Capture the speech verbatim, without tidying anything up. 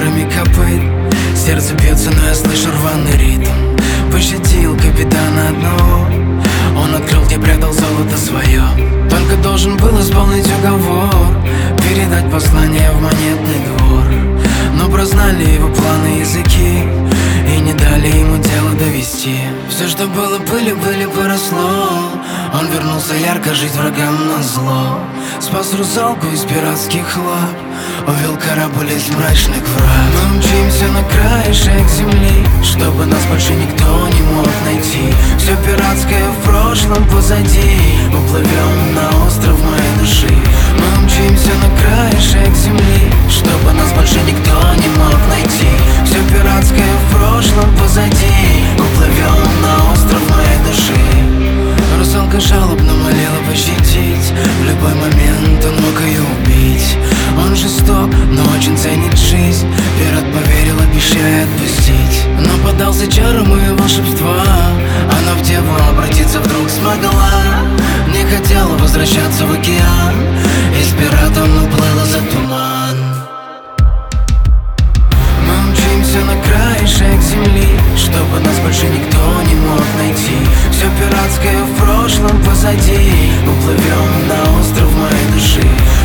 ударами копыт. Сердце бьется, но я слышу рваный ритм. Пощадил капитана одного, он открыл, где прятал золото свое. Только должен был исполнить уговор, передать послание в монетный двор. Но прознали его планы языки и не дали ему дело довести. Все, что было пылью, пыли поросло. Он вернулся ярко жить врагам на зло. Спас русалку из пиратских лап, увел корабль из мрачных врат. Мы мчимся на краешек земли, чтобы нас больше никто не мог найти. Все пиратское в прошлом позади, уплывем на остров моей души. Мы мчимся на краешек земли, чтобы нас больше никто не мог найти. Все пиратское в прошлом позади, уплывем на остров моей души. Русалка жалобно молила пощадить, в любой момент он мог ее убить. Он жесток, но очень ценит жизнь. Пират поверил, обещая отпустить, но поддался чарам ее волшебства. Она в деву обратиться вдруг смогла. Не хотела возвращаться в океан, и с пиратом уплыла за туман. Мы мчимся на краешек земли, чтобы нас больше никто не мог найти. Все пиратское в прошлом позади, уплывем на остров моей души.